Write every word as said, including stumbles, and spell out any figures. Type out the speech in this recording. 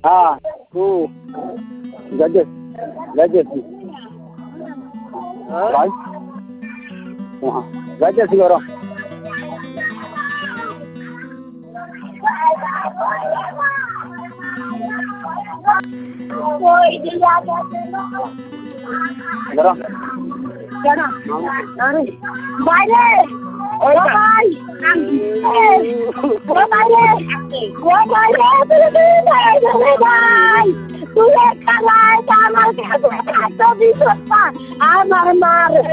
হ্যাঁ ও যাইতেছি যাইতেছি ভাই হ্যাঁ যাইতেছি ওরা দাঁড়া দাঁড়া আরে বাইরে ও ভাই ও বাইরে ও বাইরে তুই ভাই তুই একটা লাই আমার কাছে এত বিপদ আমার মার